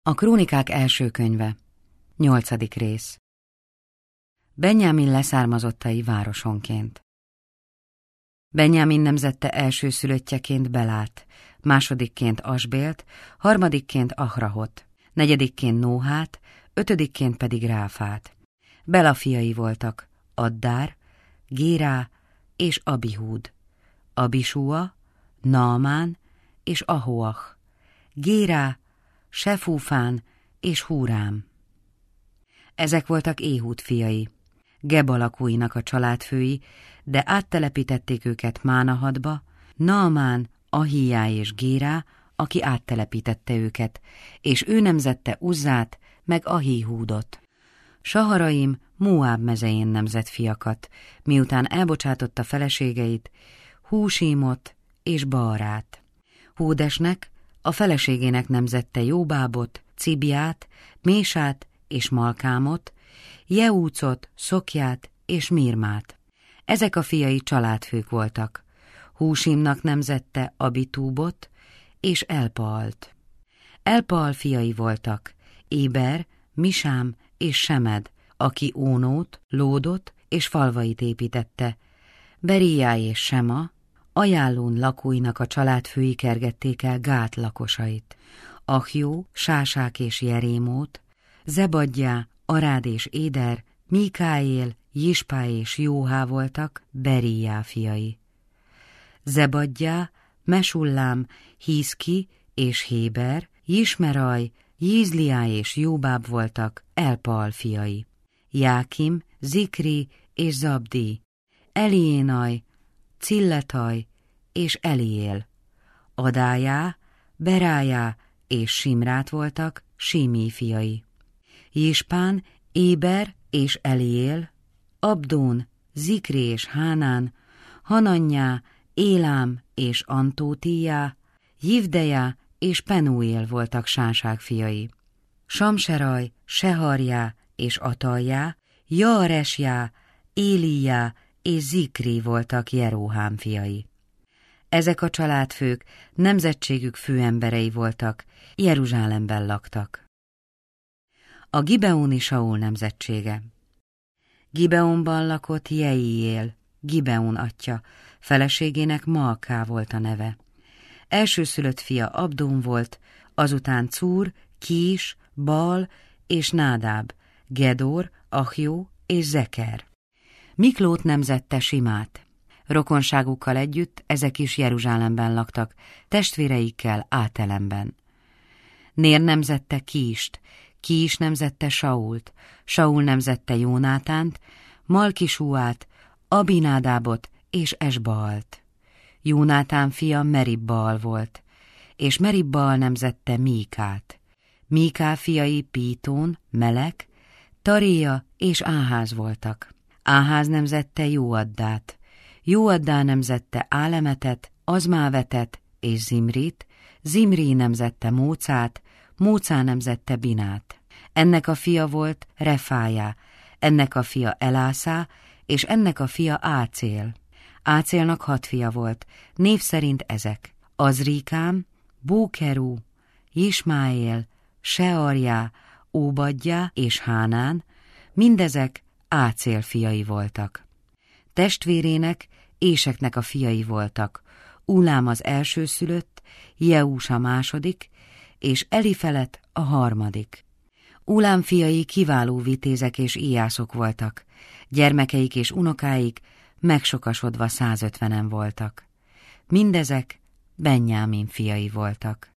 A Krónikák első könyve, 8. rész. Benjámin leszármazottai városonként. Benjámin nemzette elsőszülöttjeként Belát, másodikként Asbélt, harmadikként Ahrahot, negyedikként Nóhát, ötödikként pedig Ráfát. Bela fiai voltak Addár, Gérá és Abihúd, Abisúa, Naamán és Ahoach, Gérá, Sefúfán és Húrám. Ezek voltak Éhud fiai, Geba lakóinak a családfői, de áttelepítették őket Mánahadba, Naamán, Ahiá és Gérá, aki áttelepítette őket, és ő nemzette Uzzát meg Ahihúdot. Saharaim Móáb mezején nemzett fiakat, miután elbocsátotta feleségeit, Húsímot és Baarát. Húdesnek, a feleségének nemzette Jóbábot, Cibját, Mésát és Malkámot, Jeúcot, Szokját és Mirmát. Ezek a fiai családfők voltak. Húsimnak nemzette Abitúbot és Elpaalt. Elpaal fiai voltak Éber, Misám és Semed, aki Ónót, Lódot és falvait építette. Beriá és Sema, Ajálón lakóinak a családfői kergették el Gát lakosait. Ahjó, Sásák és Jerémót, Zebadjá, Arád és Éder, Mikáél, Jispá és Jóhá voltak Beriá fiai. Zebadjá, Mesullám, Híszki és Héber, Jismeraj, Jízliá és Jóbáb voltak Elpaal fiai. Jákim, Zikri és Zabdi, Eliénaj, Cilletaj és Eliél. Adájá, Berájá és Simrát voltak Sími fiai. Jispán, Éber és Eliél, Abdón, Zikri és Hánán, Hananyá, Élám és Antótíjá, Jivdejá és Penúél voltak Sásák fiai. Samseraj, Seharjá és Ataljá, Jaaresjá, Élijá és Zikri voltak Jeróhám fiai. Ezek a családfők nemzetségük főemberei voltak, Jeruzsálemben laktak. A gibeoni Saul nemzetsége. Gibeonban lakott Jeiél, Gibeon atya, feleségének Maaká volt a neve. Elsőszülött fia Abdón volt, azután Cúr, Kís, Bal és Nádáb, Gedor, Ahjó és Zeker. Miklót nemzette Simát. Rokonságukkal együtt ezek is Jeruzsálemben laktak, testvéreikkel Átelemben. Nér nemzette Kíst, Kís nemzette Sault, Saul nemzette Jónátánt, Malkisúát, Abinádábot és Esbaalt. Jónátán fia Meribbaal volt, és Meribbaal nemzette Míkát. Míká fiai Pítón, Melek, Taréja és Áház voltak. Áház nemzette Jóaddát. Jóaddá nemzette Álemetet, Azmávetet és Zimrit, Zimri nemzette Mócát, Mócá nemzette Binát. Ennek a fia volt Refájá, ennek a fia Elászá, és ennek a fia Ácél. Ácélnak 6 fia volt, név szerint ezek: Azrikám, Bókerú, Ismáél, Searjá, Óbadjá és Hánán, mindezek Ácél fiai voltak. Testvérének, Éseknek a fiai voltak, Ulám az elsőszülött, Jeús a második, és Elifelet a harmadik. Ulám fiai kiváló vitézek és íjászok voltak, gyermekeik és unokáik megsokasodva 150-en voltak. Mindezek Benjámin fiai voltak.